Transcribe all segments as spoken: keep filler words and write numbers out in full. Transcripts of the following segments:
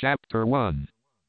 Chapter one.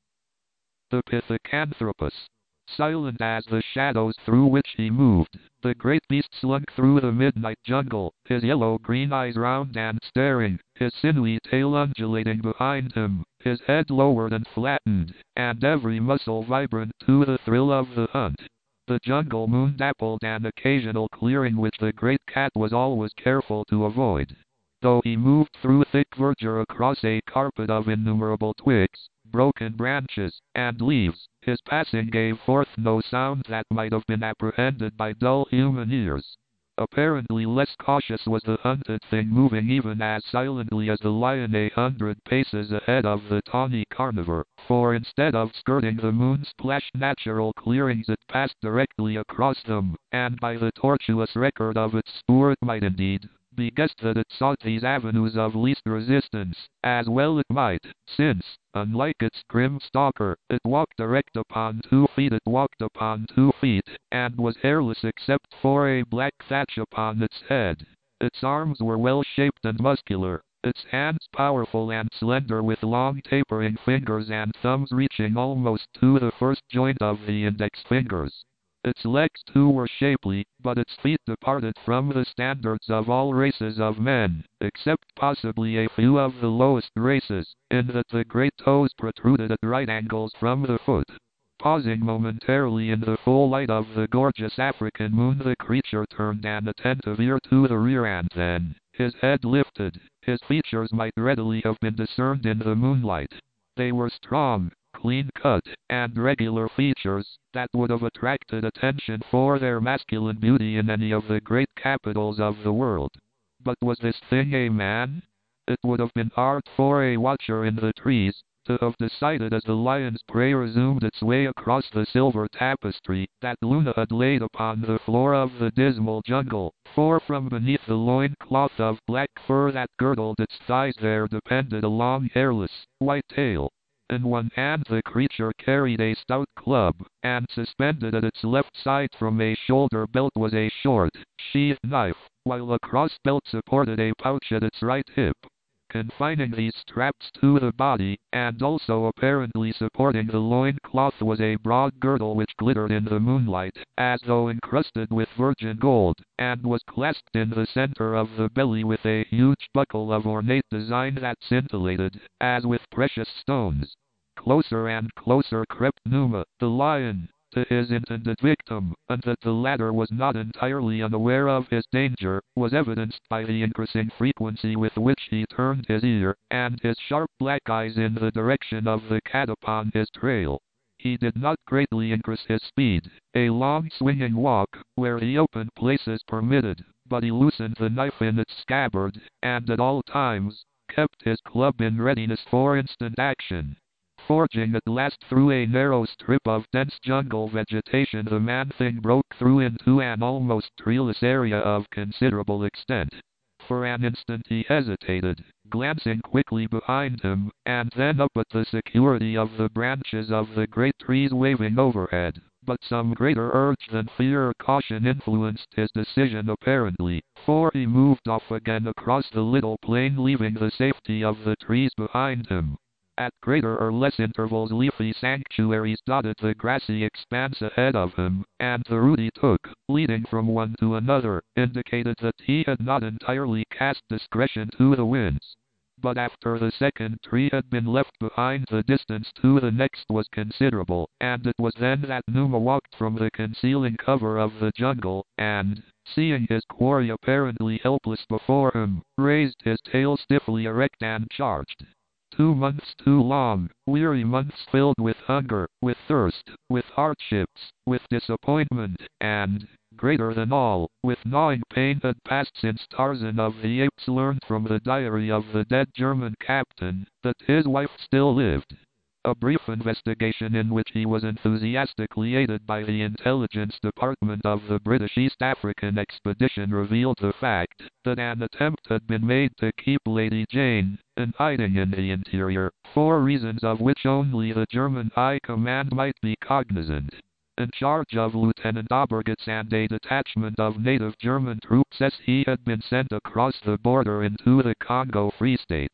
The Pithecanthropus. Silent as the shadows through which he moved, the great beast slunk through the midnight jungle, his yellow-green eyes round and staring, his sinewy tail undulating behind him, his head lowered and flattened, and every muscle vibrant to the thrill of the hunt. The jungle moon dappled an occasional clearing which the great cat was always careful to avoid. Though he moved through thick verdure across a carpet of innumerable twigs, broken branches, and leaves, his passing gave forth no sound that might have been apprehended by dull human ears. Apparently less cautious was the hunted thing, moving even as silently as the lion a hundred paces ahead of the tawny carnivore, for instead of skirting the moon-splashed natural clearings it passed directly across them, and by the tortuous record of its spoor it might indeed be guessed that it sought these avenues of least resistance, as well it might, since, unlike its grim stalker, it walked erect upon two feet, it walked upon two feet, and was hairless except for a black thatch upon its head. Its arms were well-shaped and muscular, its hands powerful and slender with long tapering fingers and thumbs reaching almost to the first joint of the index fingers. Its legs too were shapely, but its feet departed from the standards of all races of men, except possibly a few of the lowest races, in that the great toes protruded at right angles from the foot. Pausing momentarily in the full light of the gorgeous African moon, the creature turned an attentive ear to the rear, and then, his head lifted, his features might readily have been discerned in the moonlight. They were strong, clean-cut, and regular features that would have attracted attention for their masculine beauty in any of the great capitals of the world. But was this thing a man? It would have been hard for a watcher in the trees to have decided as the lion's prey resumed its way across the silver tapestry that Luna had laid upon the floor of the dismal jungle, for from beneath the loin-cloth of black fur that girdled its thighs there depended a long hairless, white tail. In one hand the creature carried a stout club, and suspended at its left side from a shoulder belt was a short, sheathed knife, while a cross-belt supported a pouch at its right hip. Confining these straps to the body, and also apparently supporting the loin-cloth, was a broad girdle which glittered in the moonlight, as though encrusted with virgin gold, and was clasped in the center of the belly with a huge buckle of ornate design that scintillated, as with precious stones. Closer and closer crept Numa, the lion, to his intended victim, and that the latter was not entirely unaware of his danger was evidenced by the increasing frequency with which he turned his ear, and his sharp black eyes in the direction of the cat upon his trail. He did not greatly increase his speed, a long swinging walk, where the open places permitted, but he loosened the knife in its scabbard, and at all times kept his club in readiness for instant action. Forging at last through a narrow strip of dense jungle vegetation, the man-thing broke through into an almost treeless area of considerable extent. For an instant he hesitated, glancing quickly behind him, and then up at the security of the branches of the great trees waving overhead. But some greater urge than fear or caution influenced his decision apparently, for he moved off again across the little plain, leaving the safety of the trees behind him. At greater or less intervals leafy sanctuaries dotted the grassy expanse ahead of him, and the route he took, leading from one to another, indicated that he had not entirely cast discretion to the winds. But after the second tree had been left behind, the distance to the next was considerable, and it was then that Numa walked from the concealing cover of the jungle, and, seeing his quarry apparently helpless before him, raised his tail stiffly erect and charged. Two months too long, weary months filled with hunger, with thirst, with hardships, with disappointment, and, greater than all, with gnawing pain had passed since Tarzan of the Apes learned from the diary of the dead German captain that his wife still lived. A brief investigation in which he was enthusiastically aided by the intelligence department of the British East African expedition revealed the fact that an attempt had been made to keep Lady Jane in hiding in the interior, for reasons of which only the German High Command might be cognizant. In charge of Lieutenant Obergitz and a detachment of native German troops as he had been sent across the border into the Congo Free State.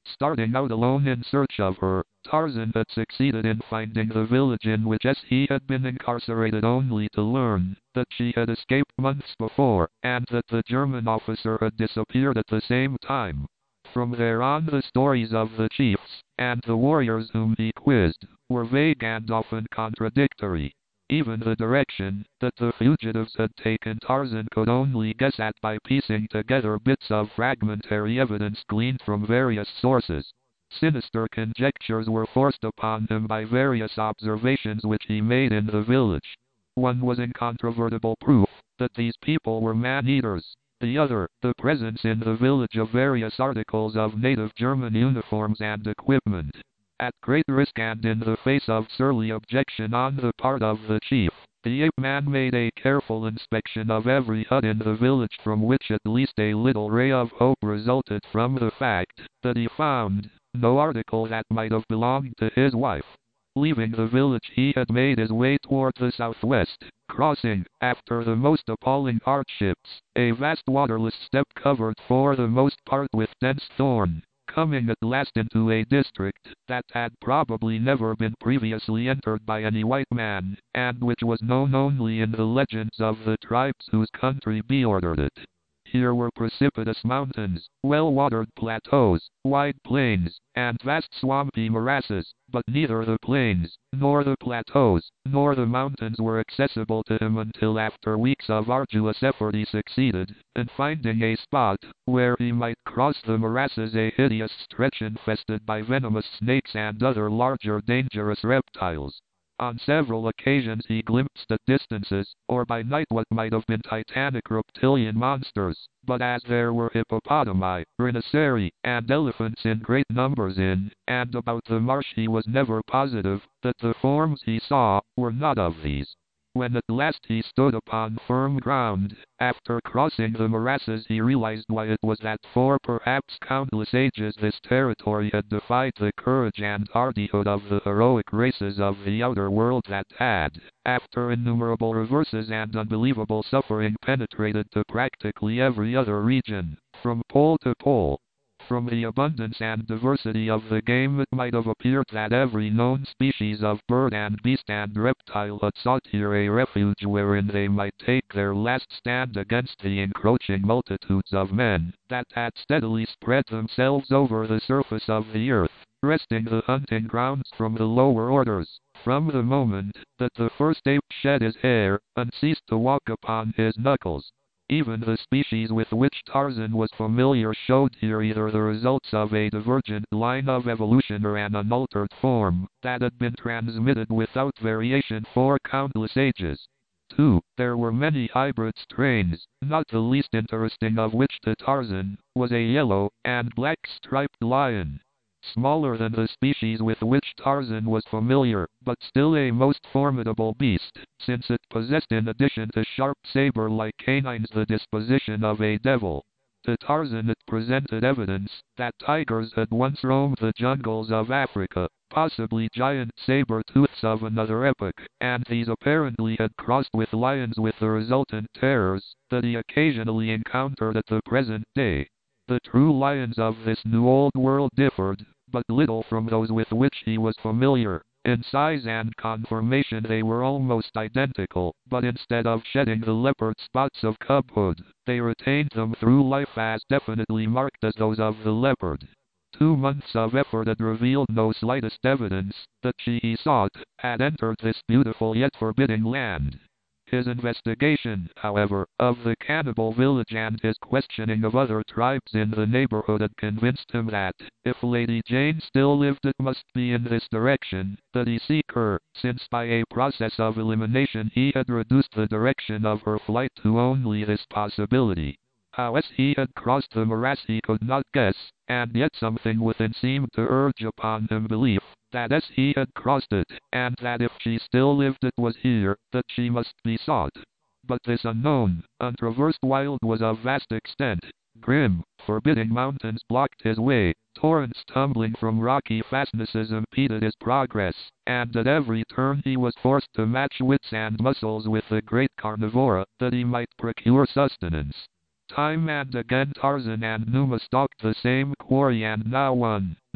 Starting out alone in search of her, Tarzan had succeeded in finding the village in which he had been incarcerated, only to learn that she had escaped months before, and that the German officer had disappeared at the same time. From there on, the stories of the chiefs and the warriors whom he quizzed were vague and often contradictory. Even the direction that the fugitives had taken Tarzan could only guess at by piecing together bits of fragmentary evidence gleaned from various sources. Sinister conjectures were forced upon him by various observations which he made in the village. One was incontrovertible proof that these people were man-eaters. The other, the presence in the village of various articles of native German uniforms and equipment. At great risk and in the face of surly objection on the part of the chief, the ape-man made a careful inspection of every hut in the village, from which at least a little ray of hope resulted from the fact that he found no article that might have belonged to his wife. Leaving the village, he had made his way toward the southwest, crossing, after the most appalling hardships, a vast waterless steppe covered for the most part with dense thorn, coming at last into a district that had probably never been previously entered by any white man, and which was known only in the legends of the tribes whose country bordered it. Here were precipitous mountains, well-watered plateaus, wide plains, and vast swampy morasses, but neither the plains, nor the plateaus, nor the mountains were accessible to him until after weeks of arduous effort he succeeded in finding a spot where he might cross the morasses, a hideous stretch infested by venomous snakes and other larger dangerous reptiles. On several occasions he glimpsed at distances, or by night, what might have been titanic reptilian monsters, but as there were hippopotami, rhinoceri, and elephants in great numbers in and about the marsh, he was never positive that the forms he saw were not of these. When at last he stood upon firm ground, after crossing the morasses, he realized why it was that for perhaps countless ages this territory had defied the courage and hardihood of the heroic races of the outer world that had, after innumerable reverses and unbelievable suffering, penetrated to practically every other region, from pole to pole. From the abundance and diversity of the game, it might have appeared that every known species of bird and beast and reptile had sought here a refuge wherein they might take their last stand against the encroaching multitudes of men that had steadily spread themselves over the surface of the earth, wresting the hunting grounds from the lower orders. From the moment that the first ape shed his hair and ceased to walk upon his knuckles, even the species with which Tarzan was familiar showed here either the results of a divergent line of evolution or an unaltered form that had been transmitted without variation for countless ages. two. There were many hybrid strains, not the least interesting of which to Tarzan was a yellow and black striped lion. Smaller than the species with which Tarzan was familiar, but still a most formidable beast, since it possessed in addition to sharp saber-like canines the disposition of a devil. To Tarzan it presented evidence that tigers had once roamed the jungles of Africa, possibly giant saber-tooths of another epoch, and these apparently had crossed with lions, with the resultant terrors that he occasionally encountered at the present day. The true lions of this new old world differed but little from those with which he was familiar. In size and conformation they were almost identical, but instead of shedding the leopard spots of cubhood, they retained them through life as definitely marked as those of the leopard. Two months of effort had revealed no slightest evidence that she he sought had entered this beautiful yet forbidding land. His investigation, however, of the cannibal village and his questioning of other tribes in the neighborhood had convinced him that, if Lady Jane still lived, it must be in this direction that he seek her, since by a process of elimination he had reduced the direction of her flight to only this possibility. How as he had crossed the morass he could not guess, and yet something within seemed to urge upon him belief that as he had crossed it, and that if she still lived, it was here that she must be sought. But this unknown, untraversed wild was of vast extent. Grim, forbidding mountains blocked his way, torrents tumbling from rocky fastnesses impeded his progress, and at every turn he was forced to match wits and muscles with the great carnivora that he might procure sustenance. Time and again Tarzan and Numa stalked the same quarry, and now one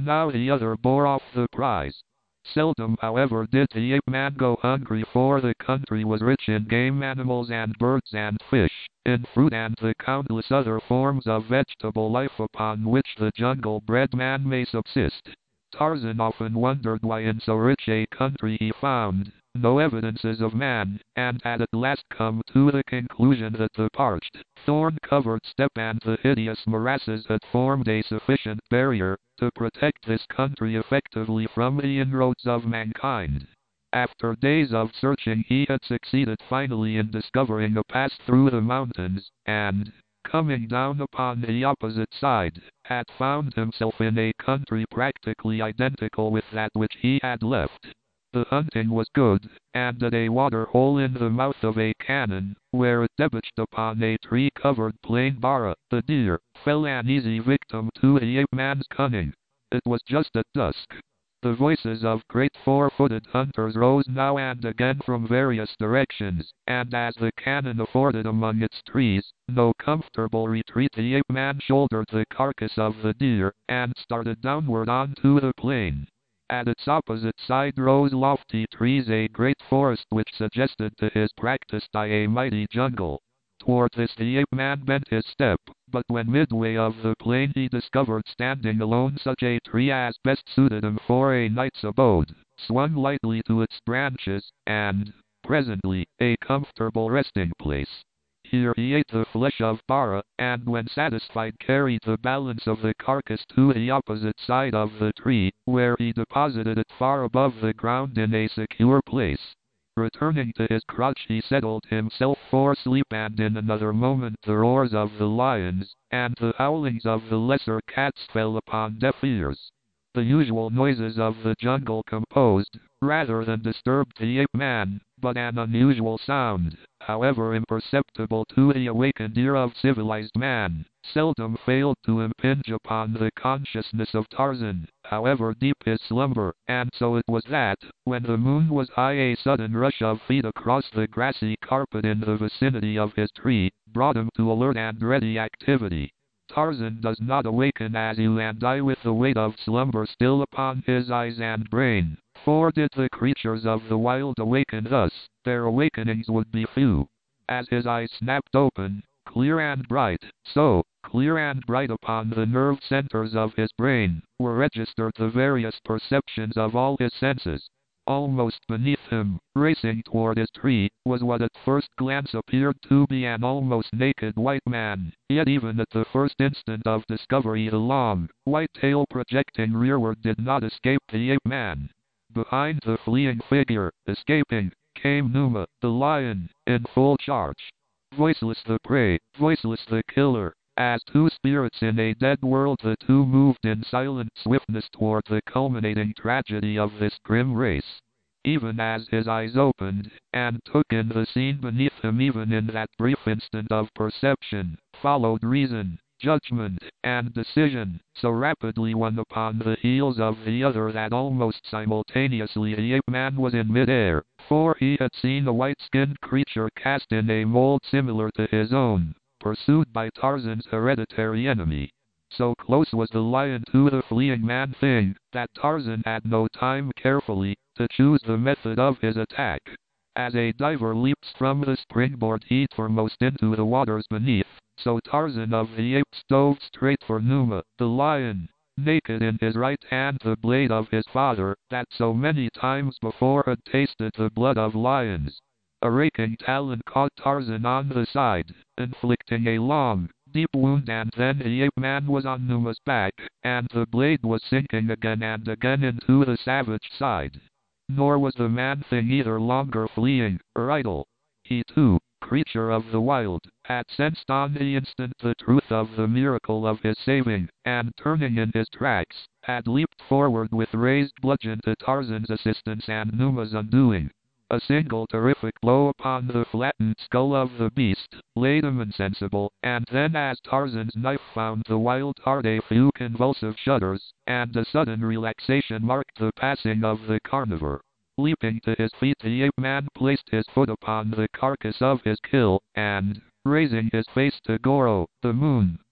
Now the other bore off the prize. Seldom, however, did the ape-man go hungry, for the country was rich in game animals and birds and fish, in fruit and the countless other forms of vegetable life upon which the jungle-bred man may subsist. Tarzan often wondered why in so rich a country he found no evidences of man, and had at last come to the conclusion that the parched, thorn-covered steppe and the hideous morasses had formed a sufficient barrier to protect this country effectively from the inroads of mankind. After days of searching, he had succeeded finally in discovering a pass through the mountains, and, coming down upon the opposite side, had found himself in a country practically identical with that which he had left. The hunting was good, and at a water hole in the mouth of a canon, where it debouched upon a tree-covered plain, Bara, the deer, fell an easy victim to the ape-man's cunning. It was just at dusk. The voices of great four-footed hunters rose now and again from various directions, and as the canon afforded among its trees no comfortable retreat, the ape-man shouldered the carcass of the deer, and started downward onto the plain. At its opposite side rose lofty trees, a great forest which suggested to his practiced eye a mighty jungle. Toward this the ape-man bent his step, but when midway of the plain he discovered standing alone such a tree as best suited him for a night's abode, swung lightly to its branches, and, presently, a comfortable resting place. Here he ate the flesh of Bara, and when satisfied carried the balance of the carcass to the opposite side of the tree, where he deposited it far above the ground in a secure place. Returning to his crotch he settled himself for sleep, and in another moment the roars of the lions, and the howlings of the lesser cats fell upon deaf ears. The usual noises of the jungle composed, rather than disturbed the ape-man, but an unusual sound, however imperceptible to the awakened ear of civilized man, seldom failed to impinge upon the consciousness of Tarzan, however deep his slumber, and so it was that, when the moon was high, a sudden rush of feet across the grassy carpet in the vicinity of his tree brought him to alert and ready activity. Tarzan does not awaken as you and I with the weight of slumber still upon his eyes and brain, for did the creatures of the wild awaken thus, their awakenings would be few. As his eyes snapped open, clear and bright, so, clear and bright upon the nerve centers of his brain, were registered the various perceptions of all his senses. Almost beneath him, racing toward his tree, was what at first glance appeared to be an almost naked white man, yet even at the first instant of discovery the long, white tail projecting rearward did not escape the ape-man. Behind the fleeing figure, escaping, came Numa, the lion, in full charge. Voiceless the prey, voiceless the killer. As two spirits in a dead world, the two moved in silent swiftness toward the culminating tragedy of this grim race. Even as his eyes opened, and took in the scene beneath him, even in that brief instant of perception, followed reason, judgment, and decision, so rapidly one upon the heels of the other that almost simultaneously the ape-man was in mid-air, for he had seen a white-skinned creature cast in a mold similar to his own, pursued by Tarzan's hereditary enemy. So close was the lion to the fleeing man-thing, that Tarzan had no time carefully to choose the method of his attack. As a diver leaps from the springboard heat foremost into the waters beneath, so Tarzan of the Apes dove straight for Numa, the lion, naked in his right hand the blade of his father, that so many times before had tasted the blood of lions. A raking talon caught Tarzan on the side, inflicting a long, deep wound, and then the ape-man was on Numa's back, and the blade was sinking again and again into the savage side. Nor was the man-thing either longer fleeing, or idle. He too, creature of the wild, had sensed on the instant the truth of the miracle of his saving, and turning in his tracks, had leaped forward with raised bludgeon to Tarzan's assistance and Numa's undoing. A single terrific blow upon the flattened skull of the beast laid him insensible, and then as Tarzan's knife found the wild heart a few convulsive shudders, and a sudden relaxation marked the passing of the carnivore. Leaping to his feet, the ape-man placed his foot upon the carcass of his kill, and, raising his face to Goro, the moon,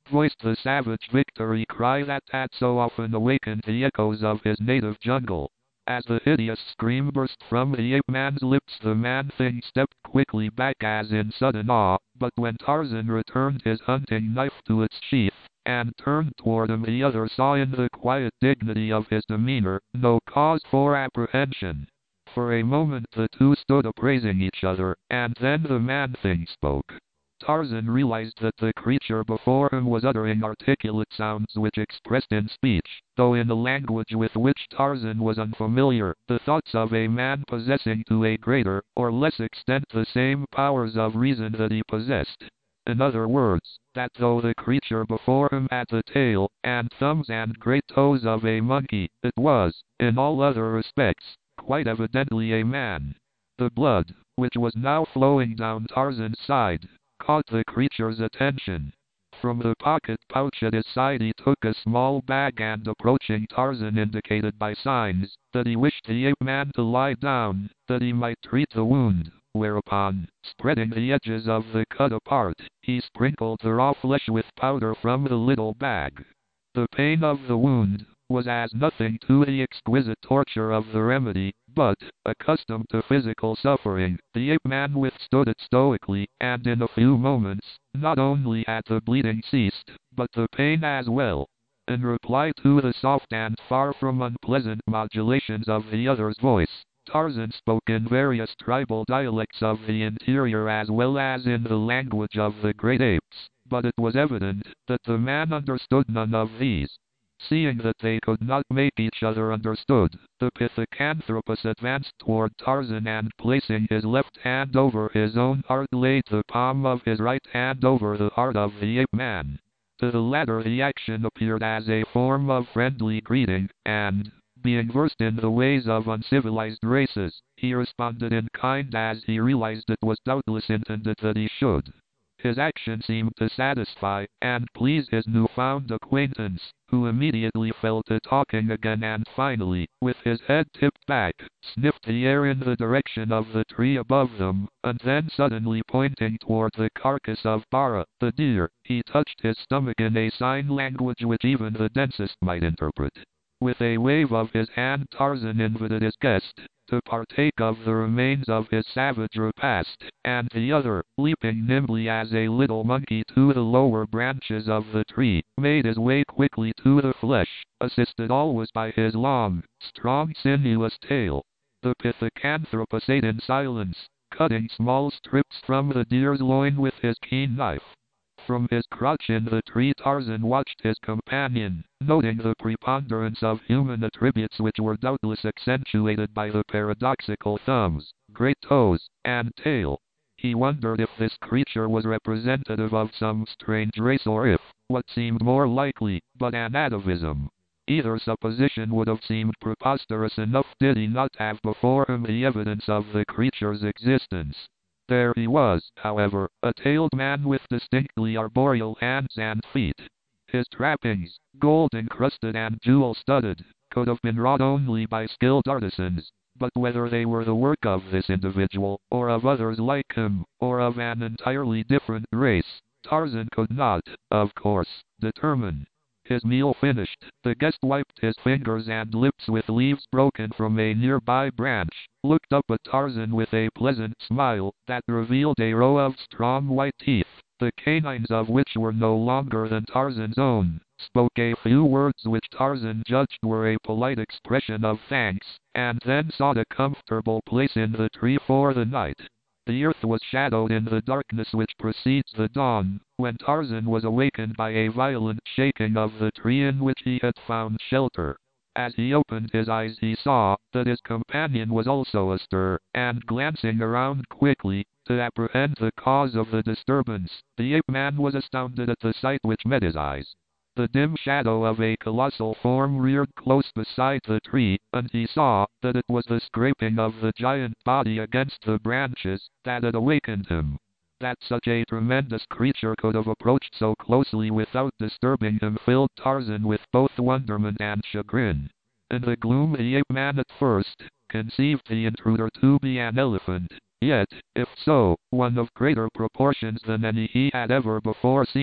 voiced the savage victory cry that had so often awakened the echoes of his native jungle. As the hideous scream burst from the ape-man's lips, the man-thing stepped quickly back as in sudden awe, but when Tarzan returned his hunting knife to its sheath, and turned toward him, the other saw in the quiet dignity of his demeanor no cause for apprehension. For a moment the two stood appraising each other, and then the man-thing spoke. Tarzan realized that the creature before him was uttering articulate sounds which expressed in speech, though in a language with which Tarzan was unfamiliar, the thoughts of a man possessing to a greater or less extent the same powers of reason that he possessed. In other words, that though the creature before him had the tail and thumbs and great toes of a monkey, it was, in all other respects, quite evidently a man. The blood, which was now flowing down Tarzan's side, caught the creature's attention. From the pocket pouch at his side he took a small bag and, approaching Tarzan, indicated by signs that he wished the ape-man to lie down, that he might treat the wound, whereupon, spreading the edges of the cut apart, he sprinkled the raw flesh with powder from the little bag. The pain of the wound was as nothing to the exquisite torture of the remedy, but, accustomed to physical suffering, the ape-man withstood it stoically, and in a few moments, not only had the bleeding ceased, but the pain as well. In reply to the soft and far from unpleasant modulations of the other's voice, Tarzan spoke in various tribal dialects of the interior as well as in the language of the great apes, but it was evident that the man understood none of these. Seeing that they could not make each other understood, the Pithecanthropus advanced toward Tarzan and, placing his left hand over his own heart, laid the palm of his right hand over the heart of the ape-man. To the latter the action appeared as a form of friendly greeting, and, being versed in the ways of uncivilized races, he responded in kind as he realized it was doubtless intended that he should. His action seemed to satisfy and please his newfound acquaintance, who immediately fell to talking again and finally, with his head tipped back, sniffed the air in the direction of the tree above them, and then suddenly pointing toward the carcass of Bara, the deer, he touched his stomach in a sign language which even the densest might interpret. With a wave of his hand Tarzan invited his guest to partake of the remains of his savage repast, and the other, leaping nimbly as a little monkey to the lower branches of the tree, made his way quickly to the flesh, assisted always by his long, strong, sinuous tail. The Pithecanthropus ate in silence, cutting small strips from the deer's loin with his keen knife. From his crotch in the tree Tarzan watched his companion, noting the preponderance of human attributes which were doubtless accentuated by the paradoxical thumbs, great toes, and tail. He wondered if this creature was representative of some strange race or if, what seemed more likely, but an atavism. Either supposition would have seemed preposterous enough did he not have before him the evidence of the creature's existence. There he was, however, a tailed man with distinctly arboreal hands and feet. His trappings, gold-encrusted and jewel-studded, could have been wrought only by skilled artisans, but whether they were the work of this individual, or of others like him, or of an entirely different race, Tarzan could not, of course, determine. His meal finished, the guest wiped his fingers and lips with leaves broken from a nearby branch, looked up at Tarzan with a pleasant smile that revealed a row of strong white teeth, the canines of which were no longer than Tarzan's own, spoke a few words which Tarzan judged were a polite expression of thanks, and then sought a comfortable place in the tree for the night. The earth was shadowed in the darkness which precedes the dawn, when Tarzan was awakened by a violent shaking of the tree in which he had found shelter. As he opened his eyes he saw that his companion was also astir, and glancing around quickly, to apprehend the cause of the disturbance, the ape-man was astounded at the sight which met his eyes. The dim shadow of a colossal form reared close beside the tree, and he saw that it was the scraping of the giant body against the branches that had awakened him. That such a tremendous creature could have approached so closely without disturbing him filled Tarzan with both wonderment and chagrin. In the gloom the ape-man at first conceived the intruder to be an elephant, yet, if so, one of greater proportions than any he had ever before seen.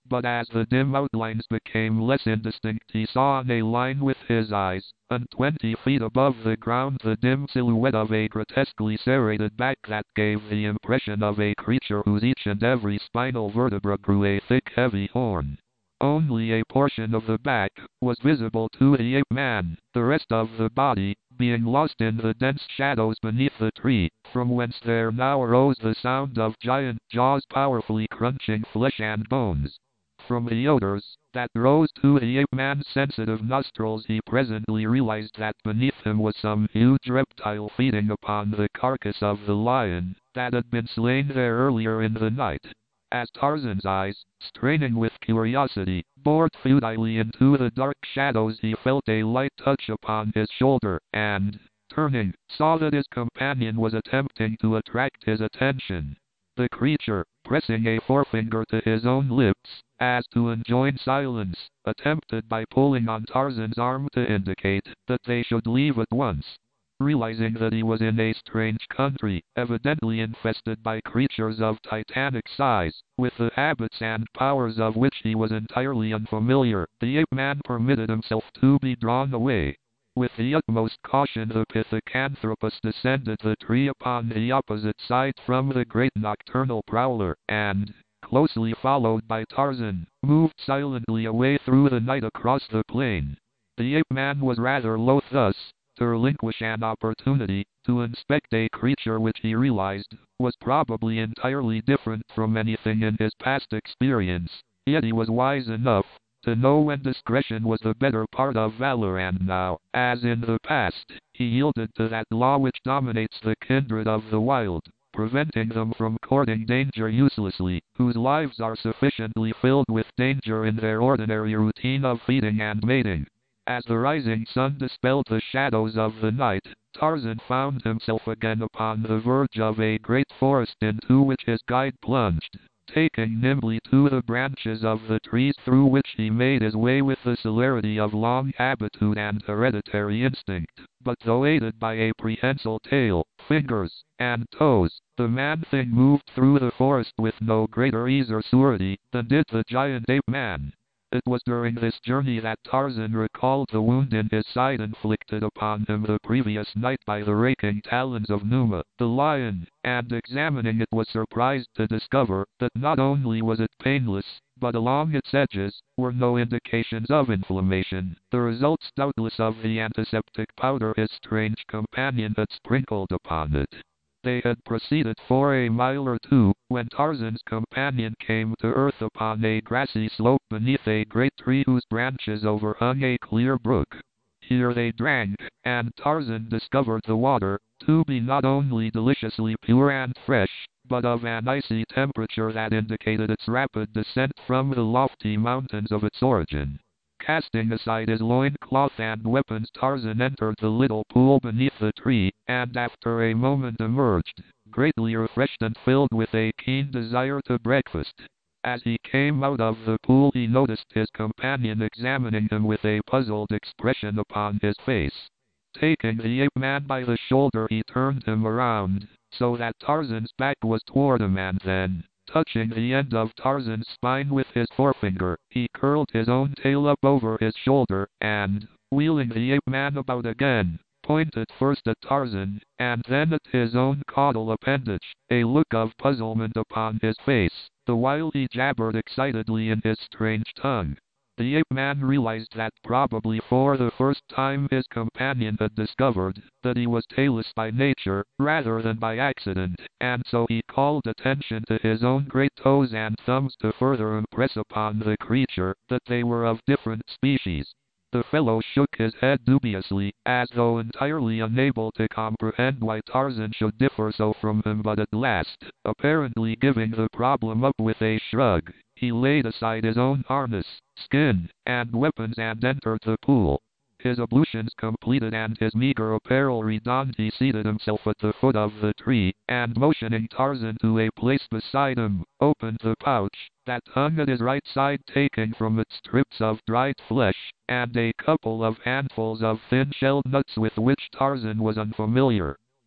but as the dim outlines became less indistinct he saw on a line with his eyes, and twenty feet above the ground the dim silhouette of a grotesquely serrated back that gave the impression of a creature whose each and every spinal vertebra grew a thick heavy horn. Only a portion of the back was visible to the ape-man, the rest of the body being lost in the dense shadows beneath the tree, from whence there now arose the sound of giant jaws powerfully crunching flesh and bones. From the odors that rose to the ape-man's sensitive nostrils he presently realized that beneath him was some huge reptile feeding upon the carcass of the lion that had been slain there earlier in the night. As Tarzan's eyes, straining with curiosity, bored futilely into the dark shadows he felt a light touch upon his shoulder, and, turning, saw that his companion was attempting to attract his attention. The creature, pressing a forefinger to his own lips, as to enjoin silence, attempted by pulling on Tarzan's arm to indicate that they should leave at once. Realizing that he was in a strange country, evidently infested by creatures of titanic size, with the habits and powers of which he was entirely unfamiliar, the ape-man permitted himself to be drawn away. With the utmost caution the Pithecanthropus descended the tree upon the opposite side from the great nocturnal prowler, and, closely followed by Tarzan, moved silently away through the night across the plain. The ape-man was rather loath thus to relinquish an opportunity to inspect a creature which he realized was probably entirely different from anything in his past experience, yet he was wise enough to know when discretion was the better part of valor, and now, as in the past, he yielded to that law which dominates the kindred of the wild, preventing them from courting danger uselessly, whose lives are sufficiently filled with danger in their ordinary routine of feeding and mating. As the rising sun dispelled the shadows of the night, Tarzan found himself again upon the verge of a great forest into which his guide plunged, taking nimbly to the branches of the trees through which he made his way with the celerity of long habitude and hereditary instinct. But though aided by a prehensile tail, fingers, and toes, the man-thing moved through the forest with no greater ease or surety than did the giant ape-man. It was during this journey that Tarzan recalled the wound in his side inflicted upon him the previous night by the raking talons of Numa, the lion, and examining it was surprised to discover that not only was it painless, but along its edges were no indications of inflammation, the results doubtless of the antiseptic powder his strange companion had sprinkled upon it. They had proceeded for a mile or two, when Tarzan's companion came to earth upon a grassy slope beneath a great tree whose branches overhung a clear brook. Here they drank, and Tarzan discovered the water to be not only deliciously pure and fresh, but of an icy temperature that indicated its rapid descent from the lofty mountains of its origin. Casting aside his loin-cloth and weapons, Tarzan entered the little pool beneath the tree, and after a moment emerged, greatly refreshed and filled with a keen desire to breakfast. As he came out of the pool he noticed his companion examining him with a puzzled expression upon his face. Taking the ape-man by the shoulder he turned him around, so that Tarzan's back was toward him, and then, touching the end of Tarzan's spine with his forefinger, he curled his own tail up over his shoulder, and, wheeling the ape-man about again, pointed first at Tarzan, and then at his own caudal appendage, a look of puzzlement upon his face, the while he jabbered excitedly in his strange tongue. The ape-man realized that probably for the first time his companion had discovered that he was tailless by nature, rather than by accident, and so he called attention to his own great toes and thumbs to further impress upon the creature that they were of different species. The fellow shook his head dubiously, as though entirely unable to comprehend why Tarzan should differ so from him, but at last, apparently giving the problem up with a shrug, he laid aside his own harness, skin, and weapons and entered the pool. His ablutions completed and his meager apparel redonned, he seated himself at the foot of the tree, and motioning Tarzan to a place beside him, opened the pouch that hung at his right side, taking from it strips of dried flesh, and a couple of handfuls of thin-shelled nuts with which Tarzan was unfamiliar.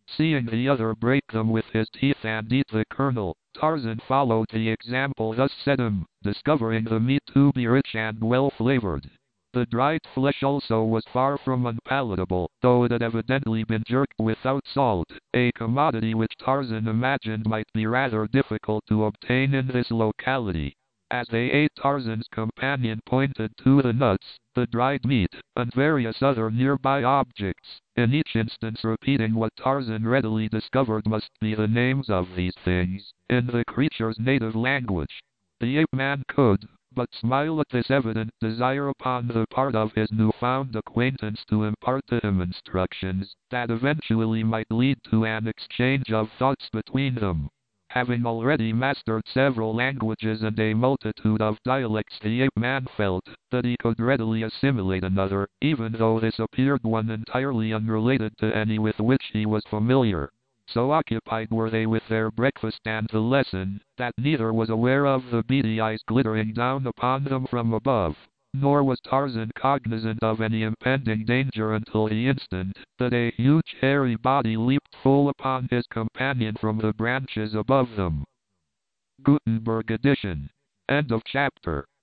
Seeing the other break them with his teeth and eat the kernel, Tarzan followed the example thus set him, discovering the meat to be rich and well-flavored. The dried flesh also was far from unpalatable, though it had evidently been jerked without salt, a commodity which Tarzan imagined might be rather difficult to obtain in this locality. As they ate, Tarzan's companion pointed to the nuts, the dried meat, and various other nearby objects, in each instance repeating what Tarzan readily discovered must be the names of these things, in the creature's native language. The ape-man could but smile at this evident desire upon the part of his newfound acquaintance to impart to him instructions that eventually might lead to an exchange of thoughts between them. Having already mastered several languages and a multitude of dialects, the ape-man felt that he could readily assimilate another, even though this appeared one entirely unrelated to any with which he was familiar. So occupied were they with their breakfast and the lesson, that neither was aware of the beady eyes glittering down upon them from above. Nor was Tarzan cognizant of any impending danger until the instant that a huge hairy body leaped full upon his companion from the branches above them. Gutenberg edition. End of chapter.